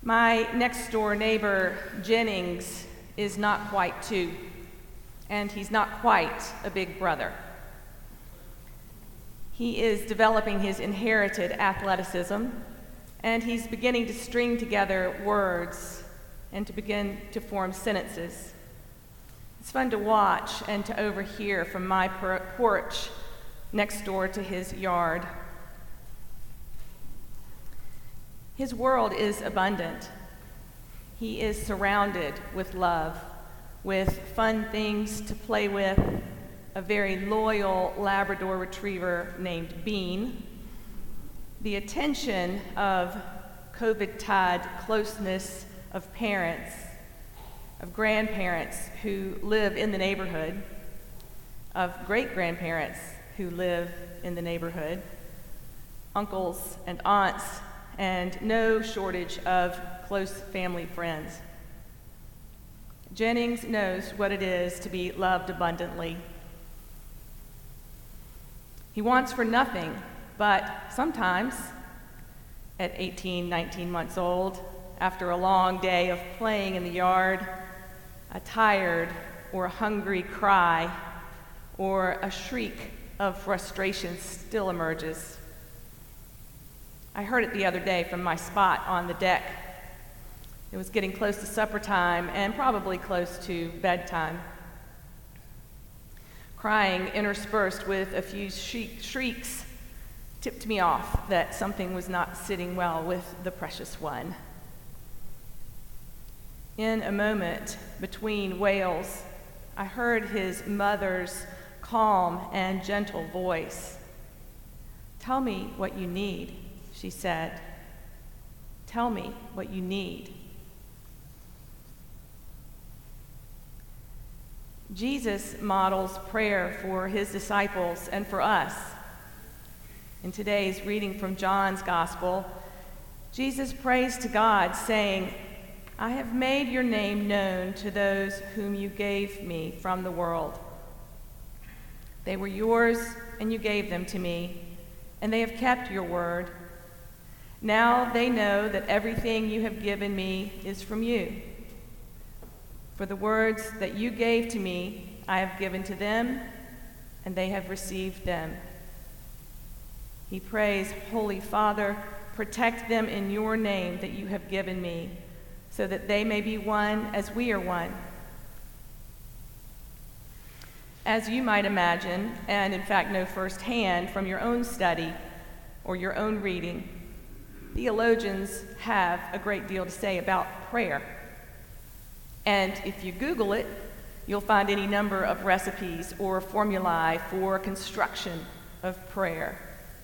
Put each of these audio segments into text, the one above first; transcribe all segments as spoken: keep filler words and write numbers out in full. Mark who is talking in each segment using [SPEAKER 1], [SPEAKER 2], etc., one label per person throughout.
[SPEAKER 1] My next door neighbor, Jennings, is not quite two, and he's not quite a big brother. He is developing his inherited athleticism, and he's beginning to string together words and to begin to form sentences. It's fun to watch and to overhear from my porch next door to his yard. His world is abundant. He is surrounded with love, with fun things to play with, a very loyal Labrador retriever named Bean, the attention of COVID-tied closeness of parents, of grandparents who live in the neighborhood, of great-grandparents who live in the neighborhood, uncles and aunts, and no shortage of close family friends. Jennings knows what it is to be loved abundantly. He wants for nothing, but sometimes, at eighteen, nineteen months old, after a long day of playing in the yard, a tired or hungry cry or a shriek of frustration still emerges. I heard it the other day from my spot on the deck. It was getting close to supper time and probably close to bedtime. Crying interspersed with a few shriek- shrieks tipped me off that something was not sitting well with the precious one. In a moment between wails, I heard his mother's calm and gentle voice. "Tell me what you need," she said. "Tell me what you need." Jesus models prayer for his disciples and for us. In today's reading from John's Gospel, Jesus prays to God, saying, "I have made your name known to those whom you gave me from the world. They were yours, and you gave them to me, and they have kept your word. Now they know that everything you have given me is from you. For the words that you gave to me, I have given to them, and they have received them." He prays, "Holy Father, protect them in your name that you have given me, so that they may be one as we are one." As you might imagine, and in fact know firsthand from your own study or your own reading, theologians have a great deal to say about prayer. And if you Google it, you'll find any number of recipes or formulae for construction of prayer.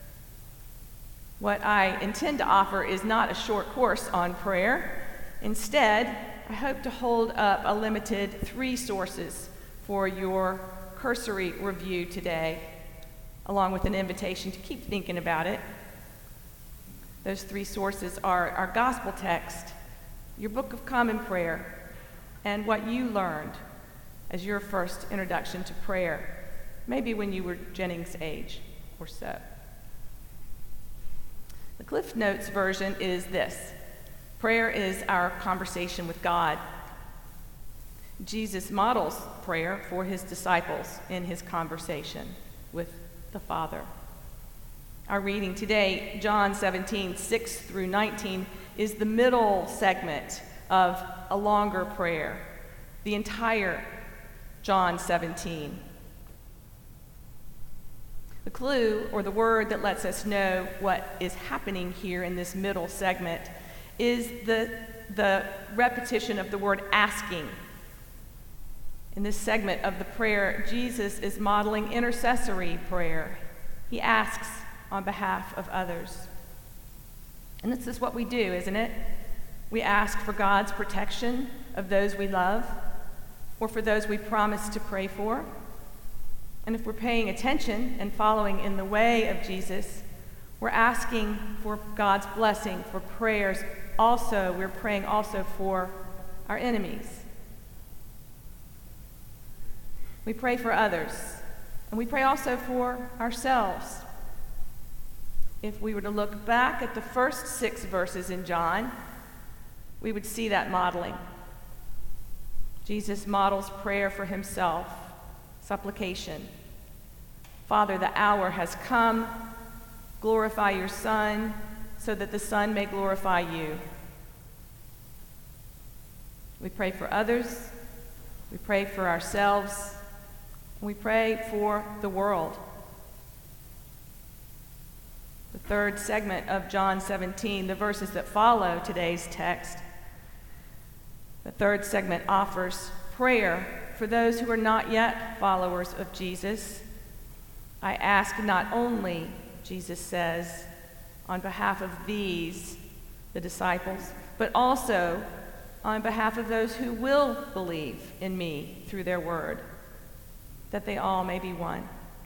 [SPEAKER 1] What I intend to offer is not a short course on prayer. Instead, I hope to hold up a limited three sources for your cursory review today, along with an invitation to keep thinking about it. Those three sources are our gospel text, your Book of Common Prayer, and what you learned as your first introduction to prayer, maybe when you were Jennings' age or so. The Cliff Notes version is this: prayer is our conversation with God. Jesus models prayer for his disciples in his conversation with the Father. Our reading today, John seventeen, six through nineteen, is the middle segment of a longer prayer, the entire John seventeen. The clue, or the word that lets us know what is happening here in this middle segment, is the, the repetition of the word asking. In this segment of the prayer, Jesus is modeling intercessory prayer. He asks on behalf of others. And this is what we do, isn't it? We ask for God's protection of those we love, or for those we promise to pray for. And if we're paying attention and following in the way of Jesus, we're asking for God's blessing for prayers. Also, we're praying also for our enemies. We pray for others, and we pray also for ourselves. If we were to look back at the first six verses in John, we would see that modeling. Jesus models prayer for himself, supplication. Father, the hour has come. Glorify your Son, so that the Son may glorify you. We pray for others. We pray for ourselves. We pray for the world. The third segment of John seventeen, the verses that follow today's text, the third segment offers prayer for those who are not yet followers of Jesus. I ask not only, Jesus says, on behalf of these, the disciples, but also on behalf of those who will believe in me through their word, that they all may be one.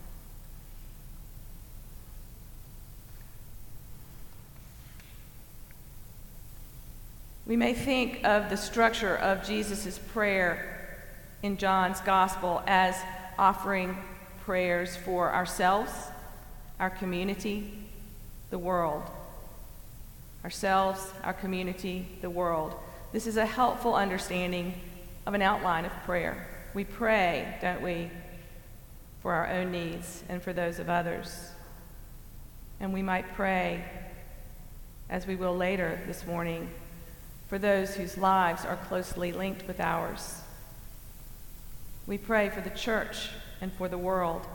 [SPEAKER 1] We may think of the structure of Jesus' prayer in John's gospel as offering prayers for ourselves, our community, the world. Ourselves, our community, the world. This is a helpful understanding of an outline of prayer. We pray, don't we, for our own needs and for those of others. And we might pray, as we will later this morning, for those whose lives are closely linked with ours. We pray for the church and for the world.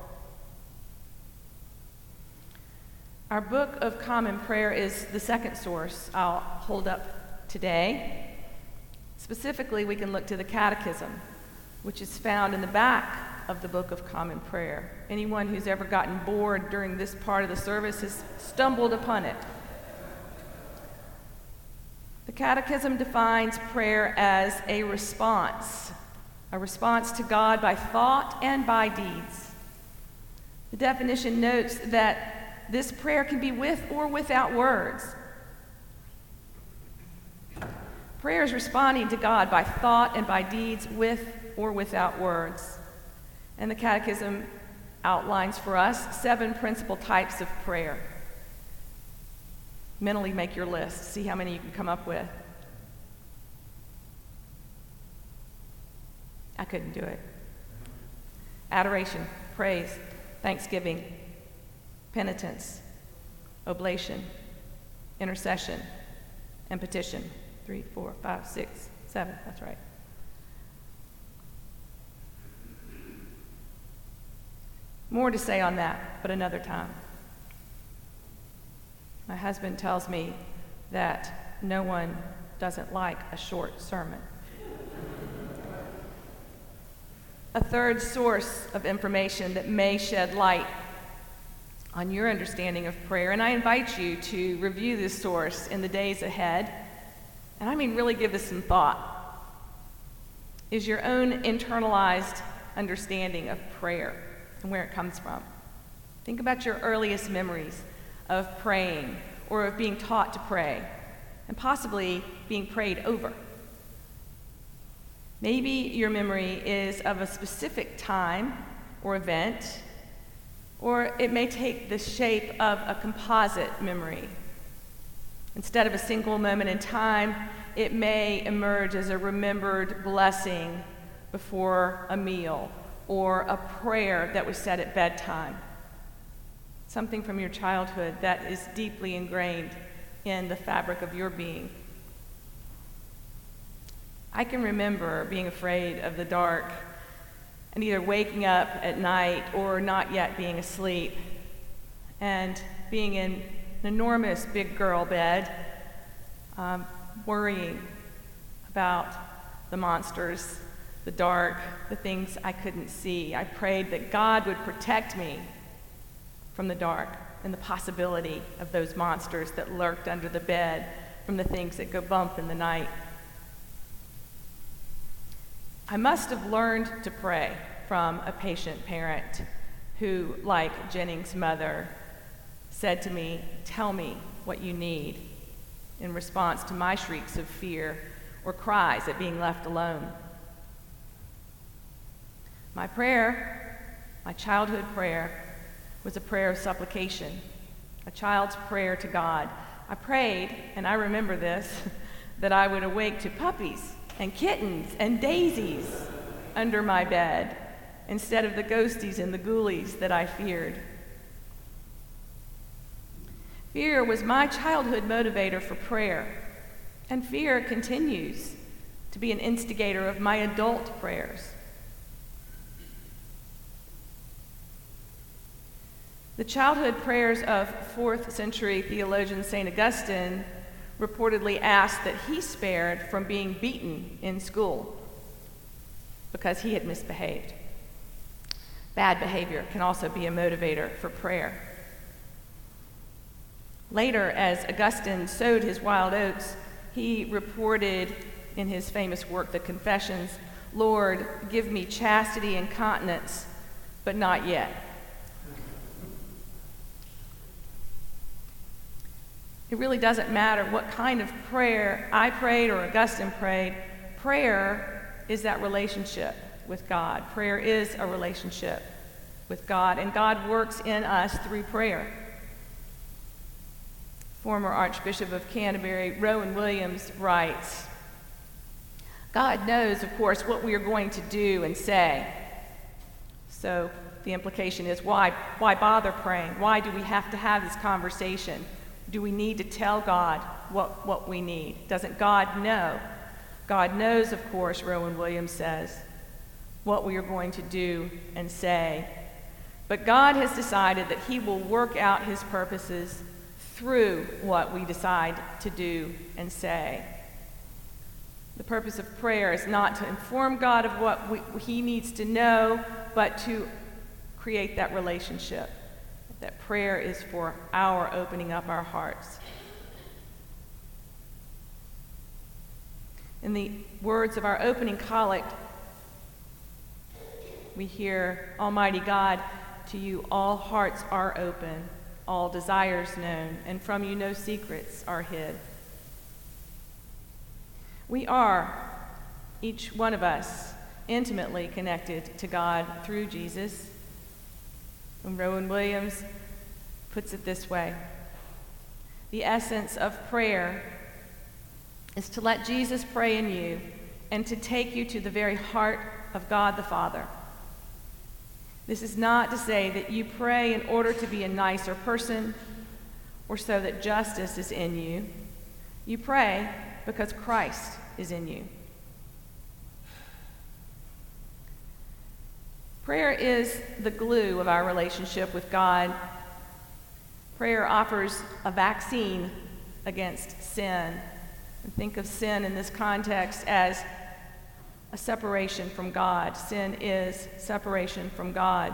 [SPEAKER 1] Our Book of Common Prayer is the second source I'll hold up today. Specifically, we can look to the Catechism, which is found in the back of the Book of Common Prayer. Anyone who's ever gotten bored during this part of the service has stumbled upon it. The Catechism defines prayer as a response, a response to God by thought and by deeds. The definition notes that this prayer can be with or without words. Prayer is responding to God by thought and by deeds, with or without words. And the Catechism outlines for us seven principal types of prayer. Mentally make your list. See how many you can come up with. I couldn't do it. Adoration, praise, thanksgiving, penitence, oblation, intercession, and petition. Three, four, five, six, seven. That's right. More to say on that, but another time. My husband tells me that no one doesn't like a short sermon. A third source of information that may shed light on your understanding of prayer, and I invite you to review this source in the days ahead, and I mean really give this some thought, is your own internalized understanding of prayer and where it comes from. Think about your earliest memories of praying or of being taught to pray, and possibly being prayed over. Maybe your memory is of a specific time or event, or it may take the shape of a composite memory. Instead of a single moment in time, it may emerge as a remembered blessing before a meal, or a prayer that was said at bedtime. Something from your childhood that is deeply ingrained in the fabric of your being. I can remember being afraid of the dark and either waking up at night or not yet being asleep and being in an enormous big girl bed, um, worrying about the monsters, the dark, the things I couldn't see. I prayed that God would protect me from the dark and the possibility of those monsters that lurked under the bed, from the things that go bump in the night. I must have learned to pray from a patient parent who, like Jennings' mother, said to me, "Tell me what you need," in response to my shrieks of fear or cries at being left alone. My prayer, my childhood prayer, was a prayer of supplication, a child's prayer to God. I prayed, and I remember this, that I would awake to puppies and kittens and daisies under my bed instead of the ghosties and the ghoulies that I feared. Fear was my childhood motivator for prayer, and fear continues to be an instigator of my adult prayers. The childhood prayers of fourth century theologian Saint Augustine reportedly asked that he spared from being beaten in school because he had misbehaved. Bad behavior can also be a motivator for prayer. Later, as Augustine sowed his wild oats, he reported in his famous work, The Confessions, "Lord, give me chastity and continence, but not yet." It really doesn't matter what kind of prayer I prayed or Augustine prayed. Prayer is that relationship with God. Prayer is a relationship with God, and God works in us through prayer. Former Archbishop of Canterbury, Rowan Williams, writes, "God knows, of course, what we are going to do and say. So the implication is, why, why bother praying? Why do we have to have this conversation? Do we need to tell God what, what we need? Doesn't God know?" God knows, of course, Rowan Williams says, what we are going to do and say. But God has decided that he will work out his purposes through what we decide to do and say. The purpose of prayer is not to inform God of what we, he needs to know, but to create that relationship. That prayer is for our opening up our hearts. In the words of our opening collect, we hear, "Almighty God, to you all hearts are open, all desires known, and from you no secrets are hid." We are, each one of us, intimately connected to God through Jesus. And Rowan Williams puts it this way: the essence of prayer is to let Jesus pray in you and to take you to the very heart of God the Father. This is not to say that you pray in order to be a nicer person or so that justice is in you. You pray because Christ is in you. Prayer is the glue of our relationship with God. Prayer offers a vaccine against sin. And think of sin in this context as a separation from God. Sin is separation from God.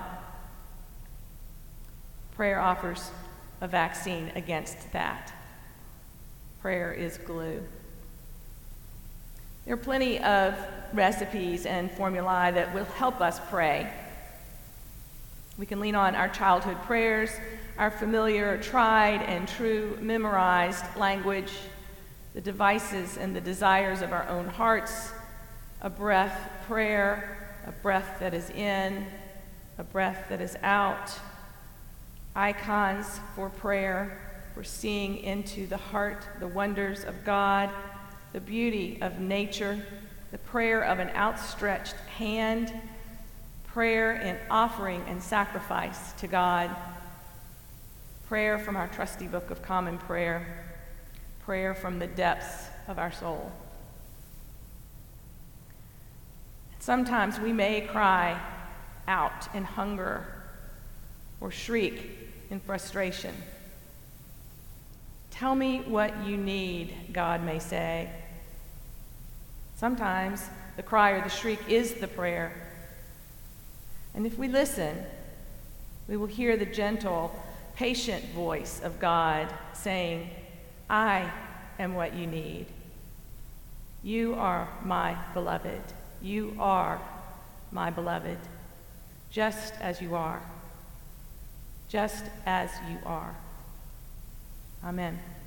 [SPEAKER 1] Prayer offers a vaccine against that. Prayer is glue. There are plenty of recipes and formulae that will help us pray. We can lean on our childhood prayers, our familiar, tried and true, memorized language, the devices and the desires of our own hearts, a breath prayer, a breath that is in, a breath that is out, icons for prayer, for seeing into the heart, the wonders of God, the beauty of nature, the prayer of an outstretched hand, prayer in offering and sacrifice to God, prayer from our trusty Book of Common Prayer, prayer from the depths of our soul. Sometimes we may cry out in hunger or shriek in frustration. "Tell me what you need," God may say. Sometimes the cry or the shriek is the prayer. And if we listen, we will hear the gentle, patient voice of God saying, "I am what you need. You are my beloved. You are my beloved, just as you are, just as you are." Amen.